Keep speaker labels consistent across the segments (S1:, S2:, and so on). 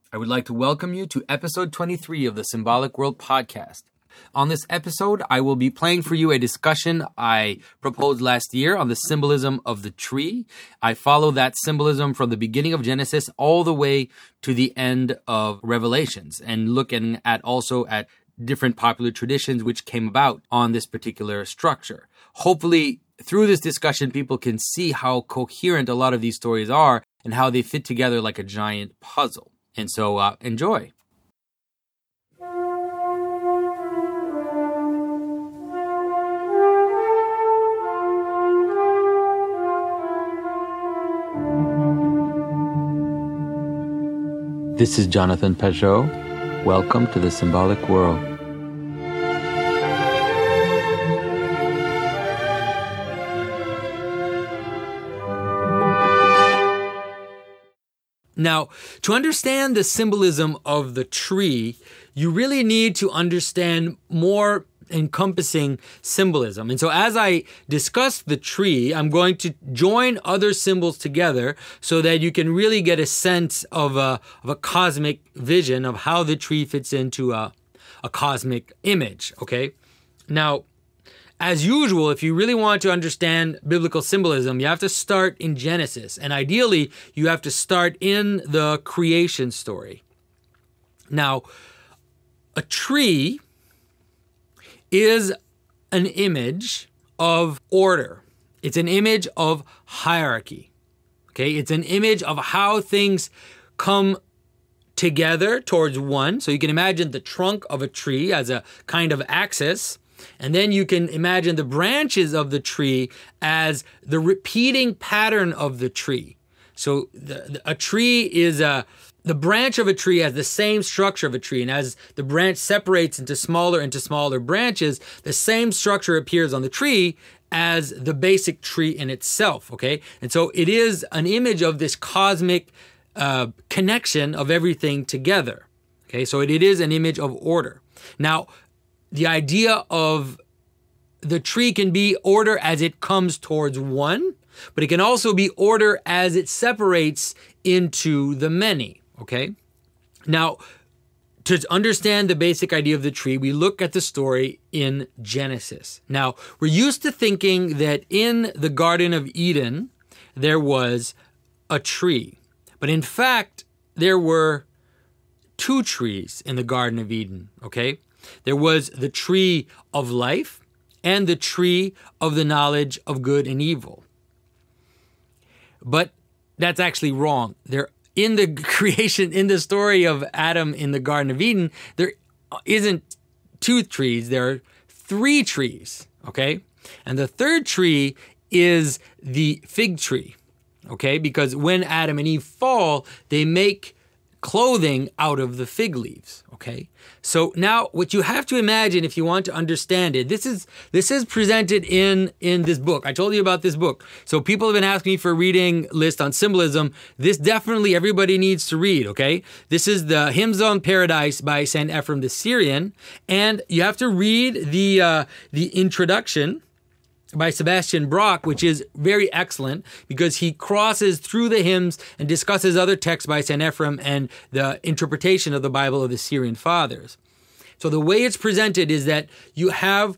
S1: I would like to welcome you to episode 23 of the Symbolic World podcast. On this episode, I will be playing for you a discussion I proposed last year on the symbolism of the tree. I follow that symbolism from the beginning of Genesis all the way to the end of Revelations, and looking at also at different popular traditions which came about on this particular structure. Hopefully, through this discussion, people can see how coherent a lot of these stories are and how they fit together like a giant puzzle. And so, enjoy. This is Jonathan Pageau. Welcome to the Symbolic World. Now, to understand the symbolism of the tree, you really need to understand more encompassing symbolism. And so as I discuss the tree, I'm going to join other symbols together so that you can really get a sense of a cosmic vision of how the tree fits into a cosmic image, okay? Now, as usual, if you really want to understand biblical symbolism, you have to start in Genesis. And ideally, you have to start in the creation story. Now, a tree is an image of order. It's an image of hierarchy. Okay? It's an image of how things come together towards one. So you can imagine the trunk of a tree as a kind of axis. And then you can imagine the branches of the tree as the repeating pattern of the tree. So a tree is the branch of a tree has the same structure of a tree. And as the branch separates into smaller branches, the same structure appears on the tree as the basic tree in itself, okay? And so it is an image of this cosmic connection of everything together, okay? So it is an image of order. Now, the idea of the tree can be order as it comes towards one, but it can also be order as it separates into the many, okay? Now, to understand the basic idea of the tree, we look at the story in Genesis. Now, we're used to thinking that in the Garden of Eden, there was a tree. But in fact, there were two trees in the Garden of Eden, okay? There was the tree of life and the tree of the knowledge of good and evil. But that's actually wrong. There, in the creation, in the story of Adam in the Garden of Eden, there isn't two trees, there are three trees, okay? And the third tree is the fig tree, okay? Because when Adam and Eve fall, they make clothing out of the fig leaves, okay? So now what you have to imagine if you want to understand it, this is presented in this book. I told you about this book. So people have been asking me for a reading list on symbolism. This definitely everybody needs to read, okay? This is the Hymns on Paradise by St. Ephrem the Syrian. And you have to read the introduction by Sebastian Brock, which is very excellent because he crosses through the hymns and discusses other texts by St. Ephrem and the interpretation of the Bible of the Syrian Fathers. So the way it's presented is that you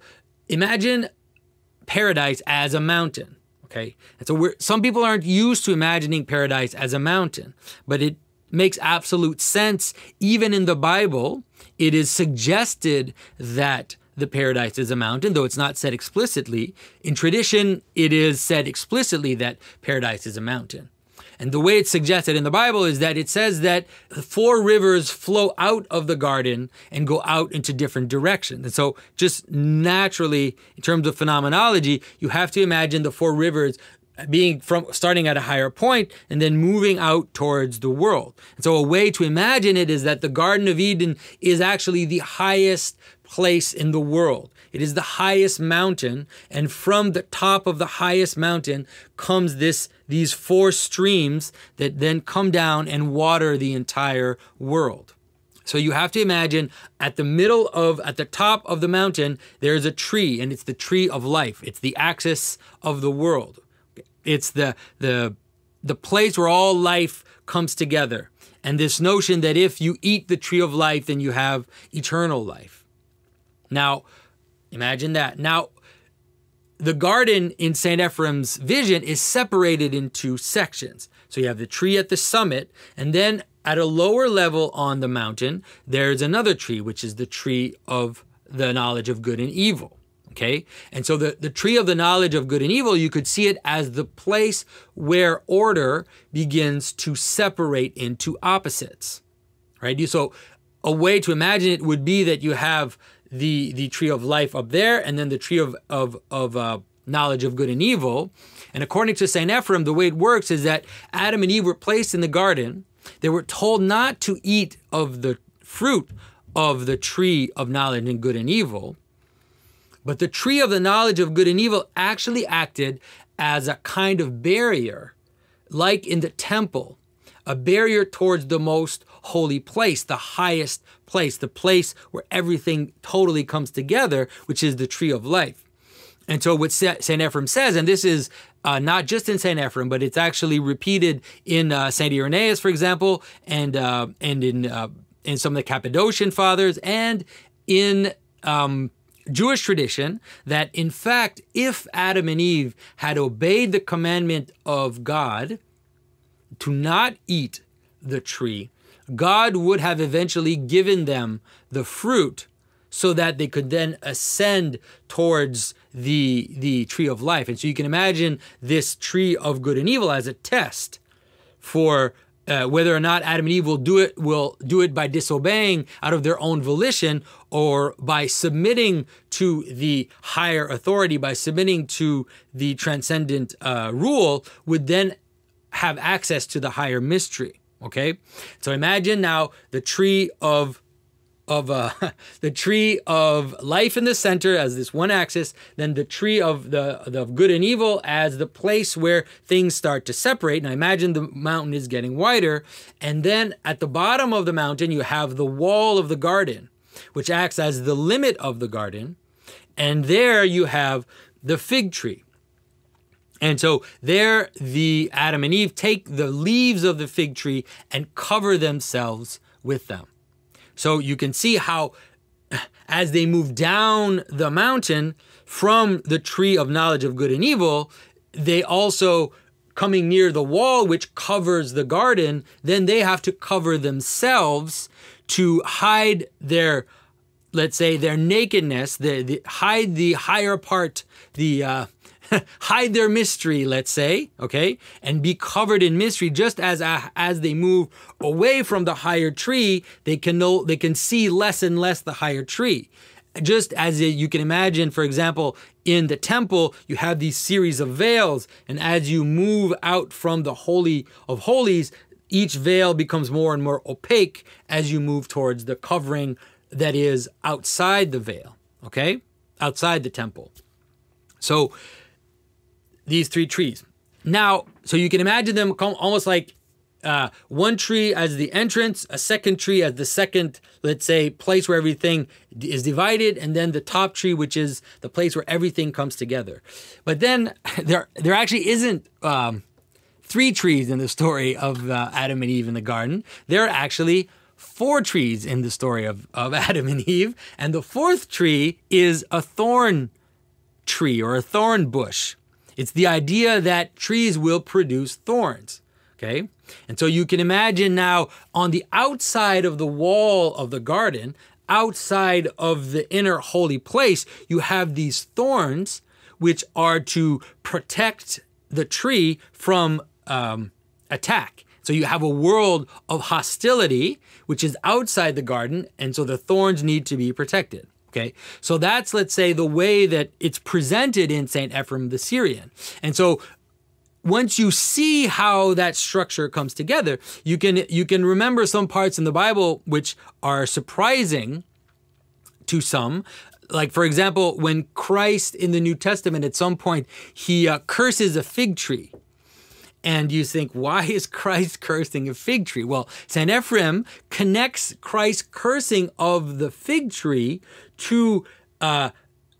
S1: imagine paradise as a mountain, okay? And so some people aren't used to imagining paradise as a mountain, but it makes absolute sense. Even in the Bible, it is suggested that the paradise is a mountain, though it's not said explicitly. In tradition, it is said explicitly that paradise is a mountain. And the way it's suggested in the Bible is that it says that 4 rivers flow out of the garden and go out into different directions. And so just naturally, in terms of phenomenology, you have to imagine the 4 rivers being starting at a higher point and then moving out towards the world. And so a way to imagine it is that the Garden of Eden is actually the highest place in the world. It is the highest mountain, and from the top of the highest mountain comes these 4 streams that then come down and water the entire world. So you have to imagine at the top of the mountain, there's a tree, and it's the tree of life. It's the axis of the world. It's the place where all life comes together. and this notion that if you eat the tree of life, then you have eternal life. Now, imagine that. Now, the garden in St. Ephraim's vision is separated into sections. So you have the tree at the summit, and then at a lower level on the mountain, there's another tree, which is the tree of the knowledge of good and evil. Okay? And so the tree of the knowledge of good and evil, you could see it as the place where order begins to separate into opposites. Right? So a way to imagine it would be that you have the tree of life up there, and then the tree of knowledge of good and evil. And according to St. Ephrem, the way it works is that Adam and Eve were placed in the garden. They were told not to eat of the fruit of the tree of knowledge and good and evil. But the tree of the knowledge of good and evil actually acted as a kind of barrier, like in the temple, a barrier towards the most holy place, the highest place, the place where everything totally comes together, which is the tree of life. And so what St. Ephrem says, and this is not just in St. Ephrem, but it's actually repeated in St. Irenaeus, for example, and in some of the Cappadocian fathers, and in Jewish tradition, that in fact, if Adam and Eve had obeyed the commandment of God to not eat the tree, God would have eventually given them the fruit so that they could then ascend towards the tree of life. And so you can imagine this tree of good and evil as a test for whether or not Adam and Eve will do it by disobeying out of their own volition, or by submitting to the higher authority, by submitting to the transcendent rule, would then have access to the higher mystery. Okay, so imagine now the tree of the tree of life in the center as this one axis, then the tree of the good and evil as the place where things start to separate. Now imagine the mountain is getting wider, and then at the bottom of the mountain you have the wall of the garden, which acts as the limit of the garden, and there you have the fig tree. And so there the Adam and Eve take the leaves of the fig tree and cover themselves with them. So you can see how as they move down the mountain from the tree of knowledge of good and evil, they also, coming near the wall which covers the garden, then they have to cover themselves to hide their, let's say, their nakedness, hide the higher part, hide their mystery, let's say, okay, and be covered in mystery. Just as they move away from the higher tree, they can see less and less the higher tree. Just as you can imagine, for example, in the temple, you have these series of veils, and as you move out from the Holy of Holies, each veil becomes more and more opaque as you move towards the covering that is outside the veil, okay, outside the temple. So these three trees. Now, so you can imagine them almost like one tree as the entrance, a second tree as the second, let's say, place where everything is divided, and then the top tree, which is the place where everything comes together. But then there actually isn't three trees in the story of Adam and Eve in the garden. There are actually four trees in the story of Adam and Eve, and the fourth tree is a thorn tree or a thorn bush. It's the idea that trees will produce thorns, okay? And so you can imagine now on the outside of the wall of the garden, outside of the inner holy place, you have these thorns which are to protect the tree from attack. So you have a world of hostility, which is outside the garden, and so the thorns need to be protected. Okay, so that's, let's say, the way that it's presented in St. Ephrem the Syrian. And so once you see how that structure comes together, you can remember some parts in the Bible which are surprising to some. Like, for example, when Christ in the New Testament, at some point, he curses a fig tree. And you think, why is Christ cursing a fig tree? Well, St. Ephrem connects Christ's cursing of the fig tree to,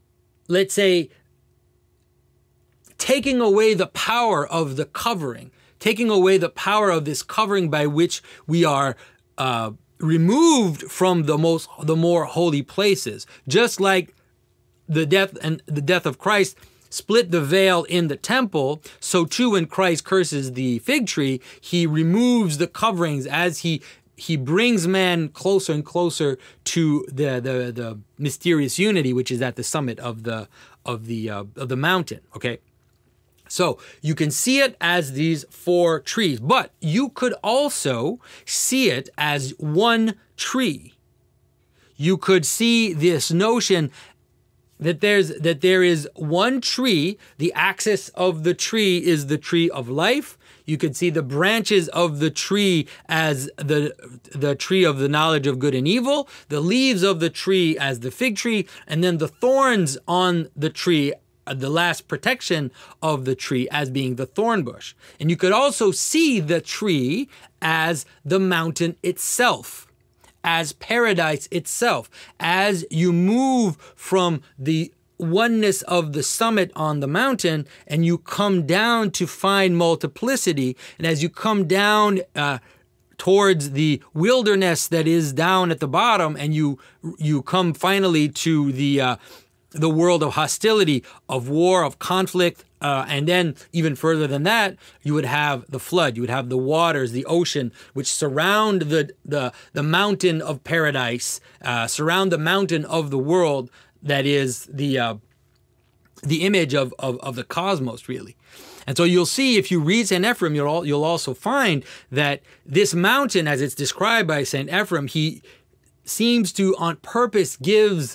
S1: let's say, taking away the power of the covering, taking away the power of this covering by which we are removed from the more holy places. Just like the death of Christ split the veil in the temple, so too when Christ curses the fig tree, he removes the coverings as he brings man closer and closer to the mysterious unity, which is at the summit of the mountain. Okay, so you can see it as these 4 trees, but you could also see it as one tree. You could see this notion that there is one tree. The axis of the tree is the tree of life. You could see the branches of the tree as the tree of the knowledge of good and evil, the leaves of the tree as the fig tree, and then the thorns on the tree, the last protection of the tree, as being the thorn bush. And you could also see the tree as the mountain itself, as paradise itself. As you move from the oneness of the summit on the mountain and you come down to find multiplicity, and as you come down towards the wilderness that is down at the bottom, and you come finally to the world of hostility, of war, of conflict, and then even further than that, you would have the flood, you would have the waters, the ocean, which surround the mountain of paradise, surround the mountain of the world that is the image of the cosmos, really. And so you'll see, if you read St. Ephrem, you'll also find that this mountain, as it's described by St. Ephrem, he seems to, on purpose, gives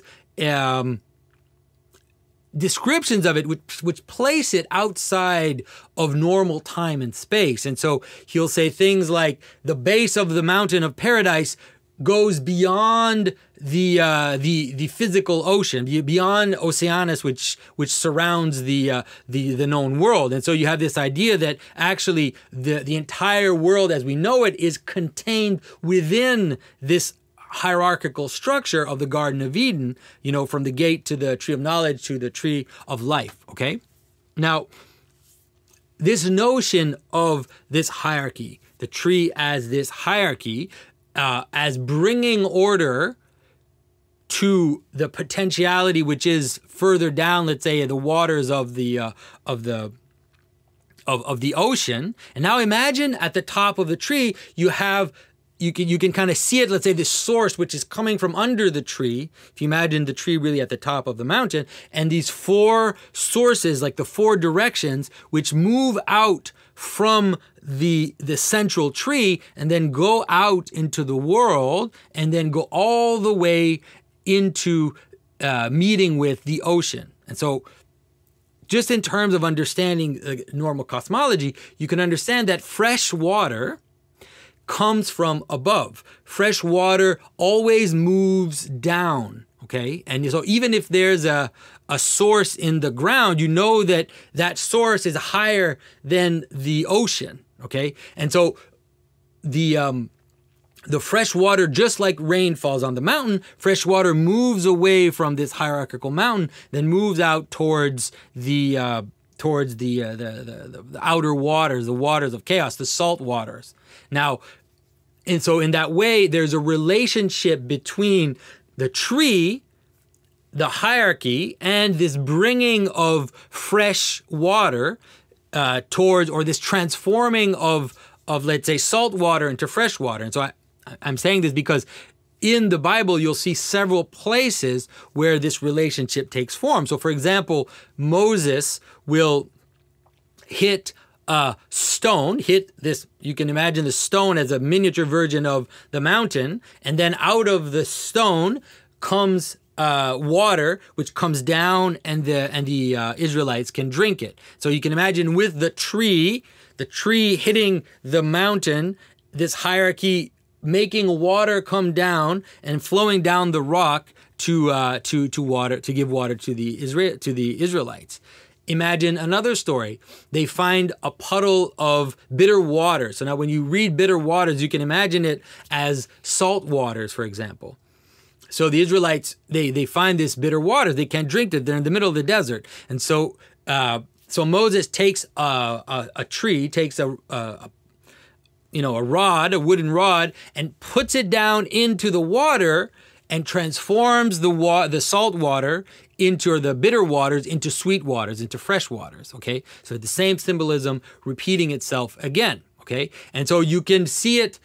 S1: descriptions of it which place it outside of normal time and space. And so he'll say things like the base of the mountain of paradise goes beyond the physical ocean, beyond Oceanus, which surrounds the known world. And so you have this idea that actually the entire world as we know it is contained within this hierarchical structure of the Garden of Eden, from the gate to the tree of knowledge to the tree of life, okay? Now, this notion of this hierarchy, the tree as this hierarchy, as bringing order to the potentiality which is further down, let's say, the waters of the ocean. And now imagine at the top of the tree, you can kind of see it, let's say, this source which is coming from under the tree. If you imagine the tree really at the top of the mountain, and these 4 sources, like the 4 directions, which move out from the central tree and then go out into the world and then go all the way into meeting with the ocean. And so just in terms of understanding normal cosmology, you can understand that fresh water comes from above. Fresh water always moves down, okay? And so even if there's a source in the ground, you know that source is higher than the ocean, okay? And so the fresh water, just like rain falls on the mountain, fresh water moves away from this hierarchical mountain, then moves out towards the outer waters, the waters of chaos, the salt waters. Now, and so in that way, there's a relationship between the tree, the hierarchy, and this bringing of fresh water towards, or this transforming of let's say, salt water into fresh water. And so I'm saying this because in the Bible, you'll see several places where this relationship takes form. So, for example, Moses will hit a stone, you can imagine the stone as a miniature version of the mountain, and then out of the stone comes water, which comes down, and the Israelites can drink it. So you can imagine with the tree hitting the mountain, this hierarchy making water come down and flowing down the rock to water, to give water to the Israelites. Imagine another story. They find a puddle of bitter water. So now when you read bitter waters, you can imagine it as salt waters, for example. So the Israelites, they find this bitter water. They can't drink it. They're in the middle of the desert. And so So Moses takes a tree, takes a rod, a wooden rod, and puts it down into the water and transforms the salt water or the bitter waters into sweet waters, into fresh waters. Okay, so the same symbolism repeating itself again. Okay, and so you can see it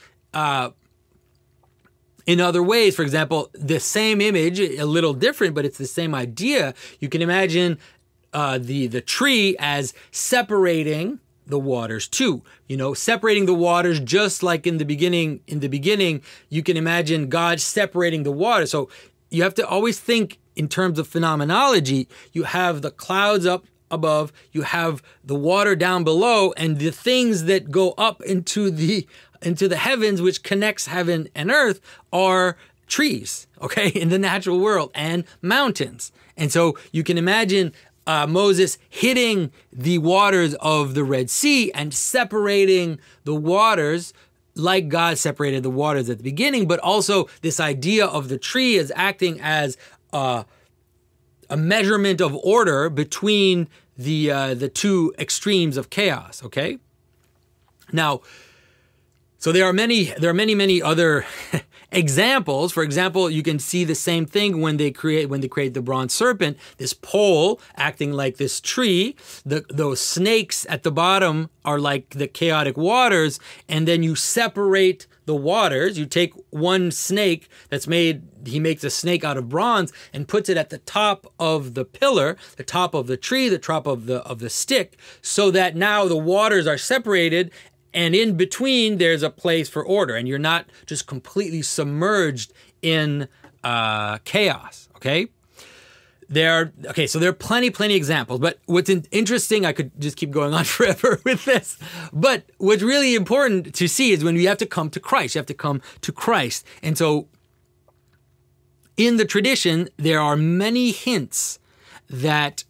S1: in other ways. For example, the same image, a little different, but it's the same idea. You can imagine the tree as separating the waters too, separating the waters, just like in the beginning, you can imagine God separating the water. So you have to always think in terms of phenomenology. You have the clouds up above, you have the water down below, and the things that go up into the heavens, which connects heaven and earth, are trees, okay, in the natural world, and mountains. And so you can imagine Moses hitting the waters of the Red Sea and separating the waters like God separated the waters at the beginning, but also this idea of the tree as acting as a measurement of order between the two extremes of chaos. Okay. Now, so there are many other examples. For example, you can see the same thing when they create the bronze serpent, this pole acting like this tree. Those snakes at the bottom are like the chaotic waters, and then you separate the waters. You take one snake he makes a snake out of bronze and puts it at the top of the pillar, the top of the tree, the top of the stick, so that now the waters are separated. And in between, there's a place for order, and you're not just completely submerged in chaos. Okay, so there are plenty examples. But what's interesting, I could just keep going on forever with this. But what's really important to see is when you have to come to Christ. You have to come to Christ, and so in the tradition, there are many hints that.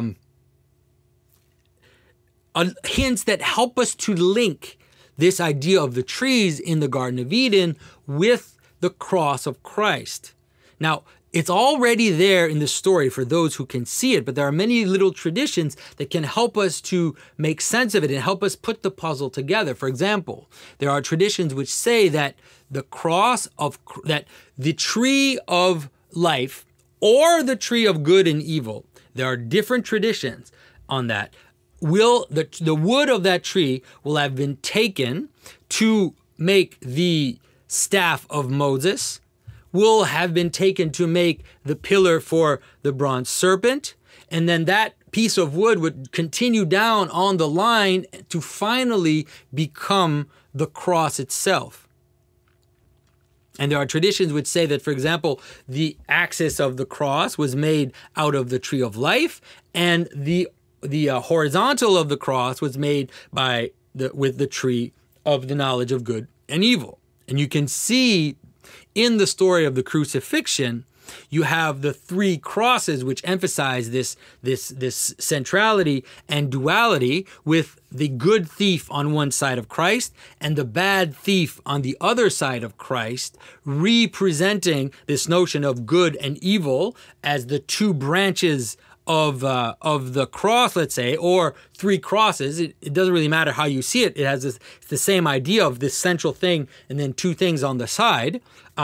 S1: Hints that help us to link this idea of the trees in the Garden of Eden with the cross of Christ. Now, it's already there in the story for those who can see it, but there are many little traditions that can help us to make sense of it and help us put the puzzle together. For example, there are traditions which say that that the tree of life or the tree of good and evil, there are different traditions on that. The wood of that tree will have been taken to make the staff of Moses, will have been taken to make the pillar for the bronze serpent, and then that piece of wood would continue down on the line to finally become the cross itself. And there are traditions which say that, for example, the axis of the cross was made out of the tree of life, and the horizontal of the cross was made with the tree of the knowledge of good and evil. And you can see in the story of the crucifixion, you have the three crosses which emphasize this centrality and duality, with the good thief on one side of Christ and the bad thief on the other side of Christ, representing this notion of good and evil as the two branches of the cross, let's say, or three crosses. It doesn't really matter how you see it. It has the same idea of this central thing and then two things on the side.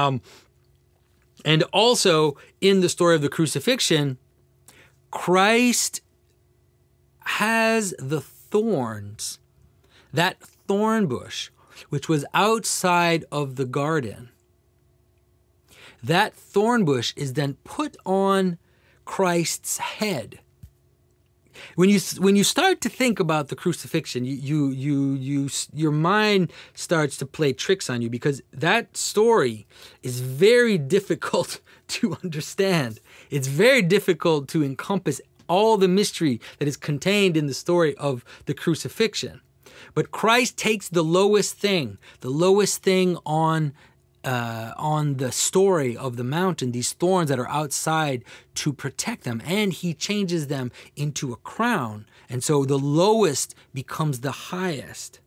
S1: And also in the story of the crucifixion, Christ has the thorns, that thorn bush, which was outside of the garden. That thorn bush is then put on Christ's head. When you start to think about the crucifixion, your mind starts to play tricks on you, because that story is very difficult to understand. It's very difficult to encompass all the mystery that is contained in the story of the crucifixion. But Christ takes the lowest thing on the story of the mountain, these thorns that are outside, to protect them, and he changes them into a crown. And so the lowest becomes the highest.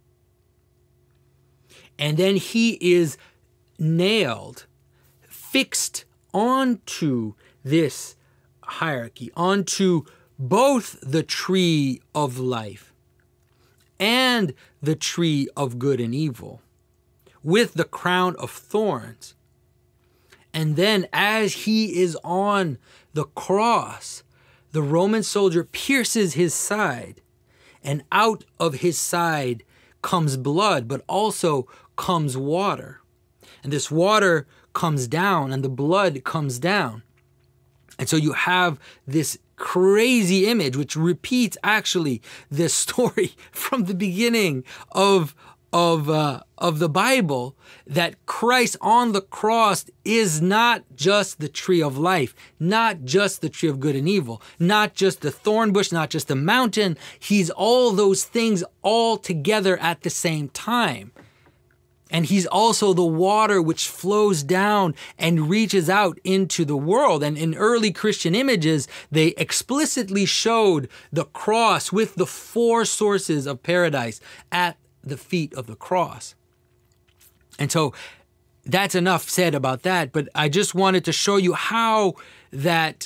S1: And then he is nailed, fixed onto this hierarchy, onto both the tree of life and the tree of good and evil with the crown of thorns. And then as he is on the cross, the Roman soldier pierces his side, and out of his side comes blood, but also comes water. And this water comes down and the blood comes down. And so you have this crazy image, which repeats actually this story from the beginning of the Bible, that Christ on the cross is not just the tree of life, not just the tree of good and evil, not just the thorn bush, not just the mountain. He's all those things all together at the same time. And he's also the water which flows down and reaches out into the world. And in early Christian images, they explicitly showed the cross with the four sources of paradise at the feet of the cross. And so that's enough said about that. But I just wanted to show you how that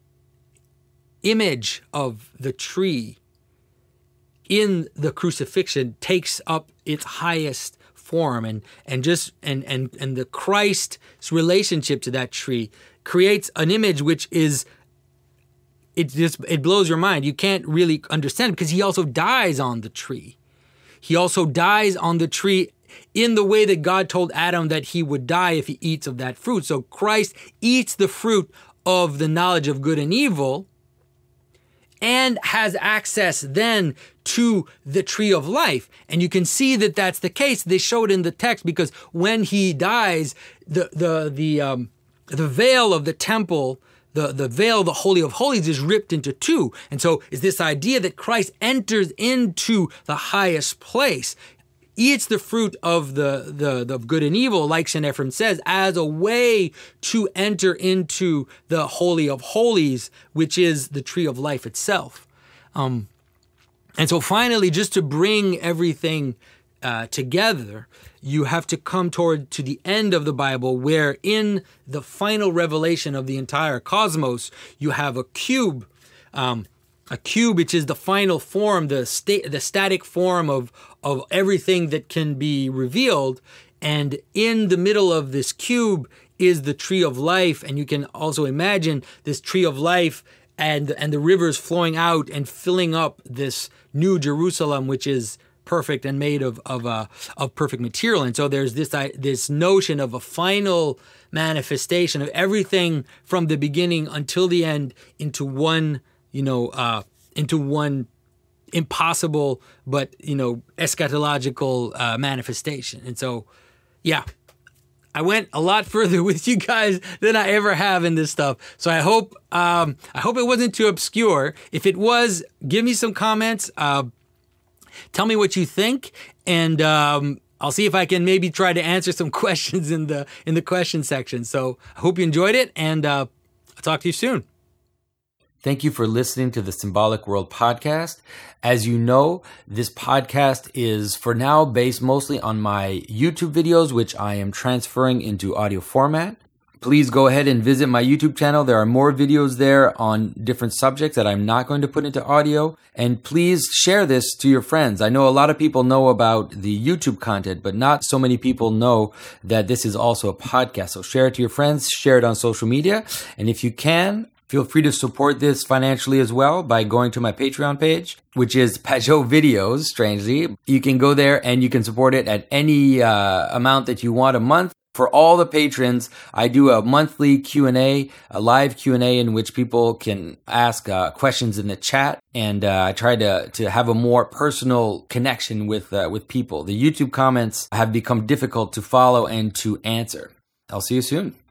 S1: image of the tree in the crucifixion takes up its highest form, and the Christ's relationship to that tree creates an image which is, it blows your mind. You can't really understand it because he also dies on the tree. He also dies on the tree in the way that God told Adam that he would die if he eats of that fruit. So Christ eats the fruit of the knowledge of good and evil and has access then to the tree of life. And you can see that that's the case. They show it in the text because when he dies, the veil of the temple, the veil of the Holy of Holies is ripped into two. And so is this idea that Christ enters into the highest place, eats the fruit of the good and evil, like St. Ephrem says, as a way to enter into the Holy of Holies, which is the tree of life itself. And so finally, just to bring everything together, you have to come to the end of the Bible, where in the final revelation of the entire cosmos, you have a cube, which is the final form, the static form of everything that can be revealed. And in the middle of this cube is the tree of life. And you can also imagine this tree of life and the rivers flowing out and filling up this new Jerusalem, which is perfect and made of perfect material. And so there's this notion of a final manifestation of everything from the beginning until the end into one impossible but eschatological manifestation. And so, yeah, I went a lot further with you guys than I ever have in this stuff. So I hope it wasn't too obscure. If it was, give me some comments. Tell me what you think, and I'll see if I can maybe try to answer some questions in the question section. So I hope you enjoyed it, and I'll talk to you soon. Thank you for listening to the Symbolic World podcast. As you know, this podcast is for now based mostly on my YouTube videos, which I am transferring into audio format. Please go ahead and visit my YouTube channel. There are more videos there on different subjects that I'm not going to put into audio. And please share this to your friends. I know a lot of people know about the YouTube content, but not so many people know that this is also a podcast. So share it to your friends, share it on social media. And if you can, feel free to support this financially as well by going to my Patreon page, which is Pageau Videos, strangely. You can go there and you can support it at any amount that you want a month. For all the patrons, I do a monthly Q&A, a live Q&A in which people can ask questions in the chat, and I try to have a more personal connection with people. The YouTube comments have become difficult to follow and to answer. I'll see you soon.